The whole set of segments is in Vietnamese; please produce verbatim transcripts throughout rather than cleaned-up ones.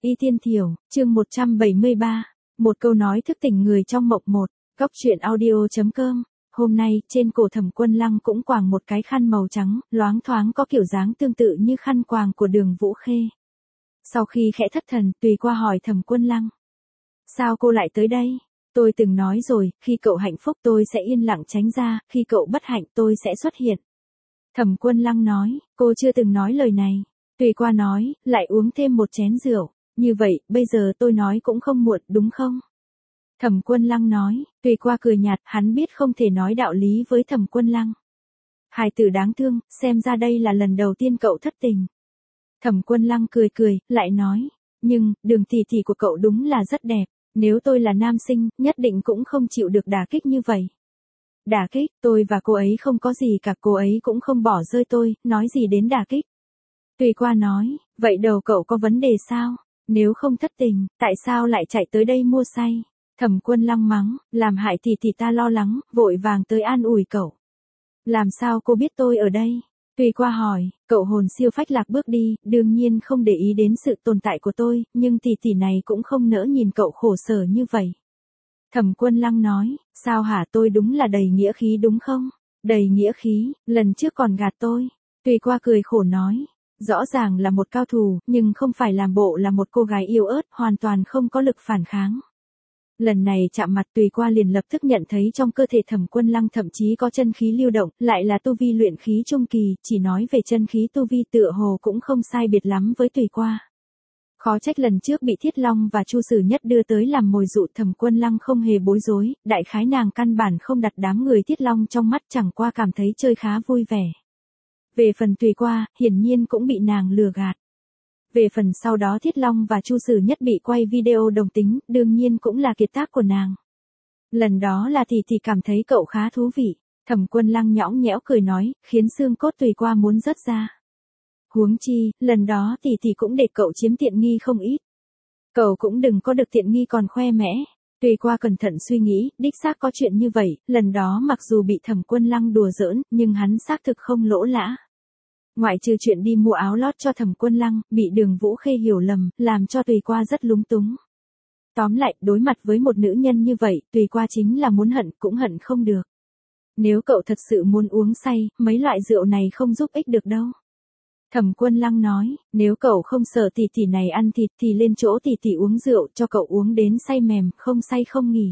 Y Tiên Thiểu, chương một trăm bảy mươi ba. Một câu nói thức tỉnh người trong mộng một. Góc truyện audio chấm com. Hôm nay, trên cổ Thẩm Quân Lăng cũng quàng một cái khăn màu trắng, loáng thoáng có kiểu dáng tương tự như khăn quàng của Đường Vũ Khê. Sau khi khẽ thất thần, Tùy Qua hỏi Thẩm Quân Lăng. Sao cô lại tới đây? Tôi từng nói rồi, khi cậu hạnh phúc tôi sẽ yên lặng tránh ra, khi cậu bất hạnh tôi sẽ xuất hiện. Thẩm Quân Lăng nói, cô chưa từng nói lời này. Tùy Qua nói, lại uống thêm một chén rượu. Như vậy, bây giờ tôi nói cũng không muộn, đúng không? Thẩm Quân Lăng nói, Tùy Qua cười nhạt, hắn biết không thể nói đạo lý với Thẩm Quân Lăng. Hài tử đáng thương, xem ra đây là lần đầu tiên cậu thất tình. Thẩm Quân Lăng cười cười, lại nói, nhưng, Đường tỷ tỷ của cậu đúng là rất đẹp, nếu tôi là nam sinh, nhất định cũng không chịu được đả kích như vậy. Đả kích, tôi và cô ấy không có gì cả, cô ấy cũng không bỏ rơi tôi, nói gì đến đả kích. Tùy Qua nói, vậy đầu cậu có vấn đề sao? Nếu không thất tình, tại sao lại chạy tới đây mua say? Thẩm Quân Lăng mắng, làm hại tỷ tỷ ta lo lắng, vội vàng tới an ủi cậu. Làm sao cô biết tôi ở đây? Tùy Qua hỏi, cậu hồn siêu phách lạc bước đi, đương nhiên không để ý đến sự tồn tại của tôi, nhưng tỷ tỷ này cũng không nỡ nhìn cậu khổ sở như vậy. Thẩm Quân Lăng nói, sao hả, tôi đúng là đầy nghĩa khí đúng không? Đầy nghĩa khí, lần trước còn gạt tôi. Tùy Qua cười khổ nói, rõ ràng là một cao thủ, nhưng không phải làm bộ là một cô gái yếu ớt, hoàn toàn không có lực phản kháng. Lần này chạm mặt Tùy Qua liền lập tức nhận thấy trong cơ thể Thẩm Quân Lăng thậm chí có chân khí lưu động, lại là tu vi luyện khí trung kỳ, chỉ nói về chân khí tu vi tựa hồ cũng không sai biệt lắm với Tùy Qua. Khó trách lần trước bị Thiết Long và Chu Sử Nhất đưa tới làm mồi dụ, Thẩm Quân Lăng không hề bối rối, đại khái nàng căn bản không đặt đám người Thiết Long trong mắt, chẳng qua cảm thấy chơi khá vui vẻ. Về phần Tùy Qua, hiển nhiên cũng bị nàng lừa gạt. Về phần sau đó Thiết Long và Chu Sử Nhất bị quay video đồng tính, đương nhiên cũng là kiệt tác của nàng. Lần đó là tỷ tỷ cảm thấy cậu khá thú vị. Thẩm Quân Lăng nhõng nhẽo cười nói, khiến xương cốt Tùy Qua muốn rớt ra. Huống chi, lần đó tỷ tỷ cũng để cậu chiếm tiện nghi không ít. Cậu cũng đừng có được tiện nghi còn khoe mẽ. Tùy Qua cẩn thận suy nghĩ, đích xác có chuyện như vậy, lần đó mặc dù bị Thẩm Quân Lăng đùa giỡn, nhưng hắn xác thực không lỗ lã. Ngoại trừ chuyện đi mua áo lót cho Thẩm Quân Lăng, bị Đường Vũ Khê hiểu lầm, làm cho Tùy Qua rất lúng túng. Tóm lại, đối mặt với một nữ nhân như vậy, Tùy Qua chính là muốn hận, cũng hận không được. Nếu cậu thật sự muốn uống say, mấy loại rượu này không giúp ích được đâu. Thẩm Quân Lăng nói, nếu cậu không sợ tỷ tỷ này ăn thịt thì lên chỗ tỷ tỷ uống rượu, cho cậu uống đến say mềm, không say không nghỉ.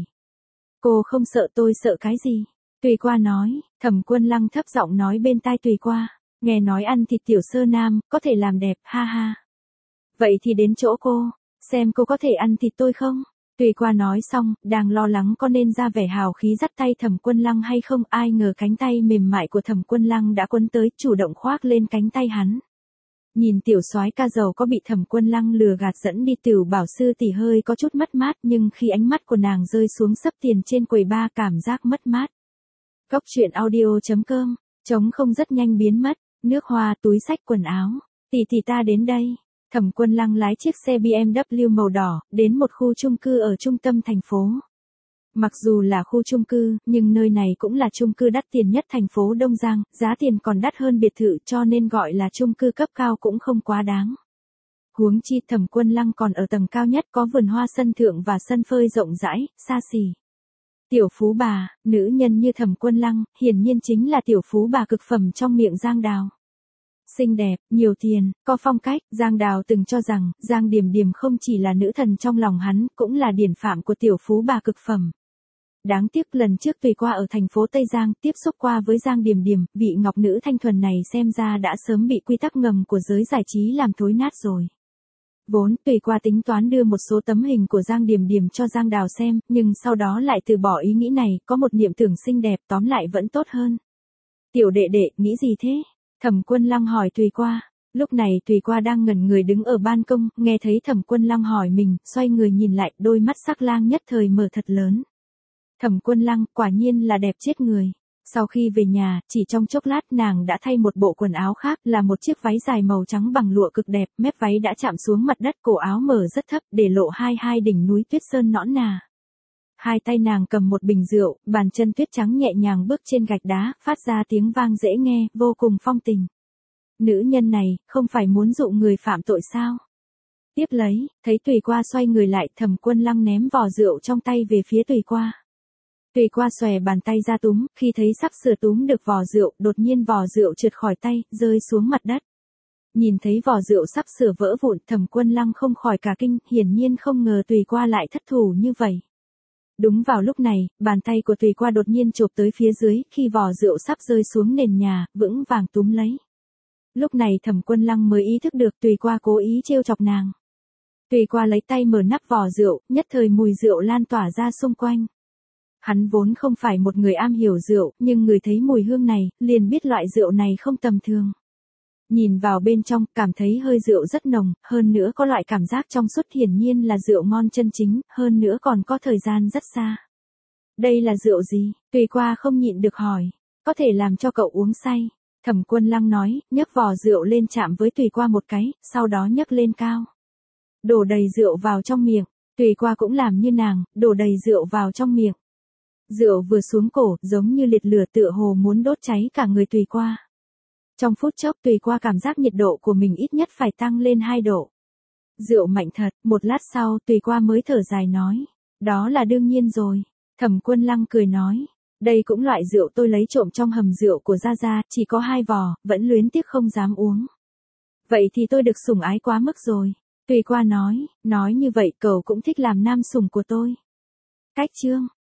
Cô không sợ, tôi sợ cái gì? Tùy Qua nói. Thẩm Quân Lăng thấp giọng nói bên tai Tùy Qua, nghe nói ăn thịt tiểu sơ nam, có thể làm đẹp, ha ha. Vậy thì đến chỗ cô, xem cô có thể ăn thịt tôi không? Tùy Qua nói xong, đang lo lắng có nên ra vẻ hào khí dắt tay Thẩm Quân Lăng hay không, ai ngờ cánh tay mềm mại của Thẩm Quân Lăng đã quấn tới, chủ động khoác lên cánh tay hắn. Nhìn tiểu soái ca giàu có bị Thẩm Quân Lăng lừa gạt dẫn đi Tiểu Bảo sư tỷ hơi có chút mất mát, nhưng khi ánh mắt của nàng rơi xuống sấp tiền trên quầy ba, cảm giác mất mát. Góc truyện audio chấm com, trống không rất nhanh biến mất, nước hoa, túi xách, quần áo. Tỷ tỷ ta đến đây. Thẩm Quân Lăng lái chiếc xe bê em vê màu đỏ, đến một khu chung cư ở trung tâm thành phố. Mặc dù là khu chung cư, nhưng nơi này cũng là chung cư đắt tiền nhất thành phố Đông Giang, giá tiền còn đắt hơn biệt thự, cho nên gọi là chung cư cấp cao cũng không quá đáng. Huống chi Thẩm Quân Lăng còn ở tầng cao nhất, có vườn hoa sân thượng và sân phơi rộng rãi, xa xỉ. Tiểu phú bà, nữ nhân như Thẩm Quân Lăng, hiển nhiên chính là tiểu phú bà cực phẩm trong miệng Giang Đào. Xinh đẹp, nhiều tiền, có phong cách, Giang Đào từng cho rằng, Giang Điềm Điềm không chỉ là nữ thần trong lòng hắn, cũng là điển phạm của tiểu phú bà cực phẩm. Đáng tiếc lần trước Tùy Qua ở thành phố Tây Giang, tiếp xúc qua với Giang Điềm Điềm, vị ngọc nữ thanh thuần này xem ra đã sớm bị quy tắc ngầm của giới giải trí làm thối nát rồi. Vốn, Tùy Qua tính toán đưa một số tấm hình của Giang Điềm Điềm cho Giang Đào xem, nhưng sau đó lại từ bỏ ý nghĩ này, có một niệm tưởng xinh đẹp, tóm lại vẫn tốt hơn. Tiểu đệ đệ, nghĩ gì thế? Thẩm Quân Lăng hỏi Tùy Qua. Lúc này Tùy Qua đang ngẩn người đứng ở ban công, nghe thấy Thẩm Quân Lăng hỏi mình, xoay người nhìn lại, đôi mắt sắc lang nhất thời mở thật lớn. Thẩm Quân Lăng, quả nhiên là đẹp chết người. Sau khi về nhà, chỉ trong chốc lát nàng đã thay một bộ quần áo khác, là một chiếc váy dài màu trắng bằng lụa cực đẹp, mép váy đã chạm xuống mặt đất, cổ áo mở rất thấp, để lộ hai hai đỉnh núi tuyết sơn nõn nà. Hai tay nàng cầm một bình rượu, bàn chân tuyết trắng nhẹ nhàng bước trên gạch đá, phát ra tiếng vang dễ nghe, vô cùng phong tình. Nữ nhân này, không phải muốn dụ người phạm tội sao? Tiếp lấy, thấy Tùy Qua xoay người lại, Thẩm Quân Lăng ném vò rượu trong tay về phía Tùy Qua. Tùy Qua xòe bàn tay ra túm, khi thấy sắp sửa túm được vò rượu, đột nhiên vò rượu trượt khỏi tay, rơi xuống mặt đất. Nhìn thấy vò rượu sắp sửa vỡ vụn, Thẩm Quân Lăng không khỏi cả kinh, hiển nhiên không ngờ Tùy Qua lại thất thủ như vậy. Đúng vào lúc này, bàn tay của Tùy Qua đột nhiên chộp tới phía dưới, khi vò rượu sắp rơi xuống nền nhà, vững vàng túm lấy. Lúc này Thẩm Quân Lăng mới ý thức được Tùy Qua cố ý trêu chọc nàng. Tùy Qua lấy tay mở nắp vò rượu, nhất thời mùi rượu lan tỏa ra xung quanh. Hắn vốn không phải một người am hiểu rượu, nhưng người thấy mùi hương này, liền biết loại rượu này không tầm thường. Nhìn vào bên trong, cảm thấy hơi rượu rất nồng, hơn nữa có loại cảm giác trong suốt, hiển nhiên là rượu ngon chân chính, hơn nữa còn có thời gian rất xa. Đây là rượu gì? Tùy Qua không nhịn được hỏi. Có thể làm cho cậu uống say. Thẩm Quân Lăng nói, nhấc vò rượu lên chạm với Tùy Qua một cái, sau đó nhấc lên cao. Đổ đầy rượu vào trong miệng. Tùy Qua cũng làm như nàng, đổ đầy rượu vào trong miệng. Rượu vừa xuống cổ, giống như liệt lửa tựa hồ muốn đốt cháy cả người Tùy Qua. Trong phút chốc Tùy Qua cảm giác nhiệt độ của mình ít nhất phải tăng lên hai độ. Rượu mạnh thật, một lát sau Tùy Qua mới thở dài nói. Đó là đương nhiên rồi. Thẩm Quân Lăng cười nói. Đây cũng loại rượu tôi lấy trộm trong hầm rượu của Gia Gia, chỉ có hai vò, vẫn luyến tiếc không dám uống. Vậy thì tôi được sủng ái quá mức rồi. Tùy Qua nói, nói như vậy cậu cũng thích làm nam sủng của tôi. Cách chương.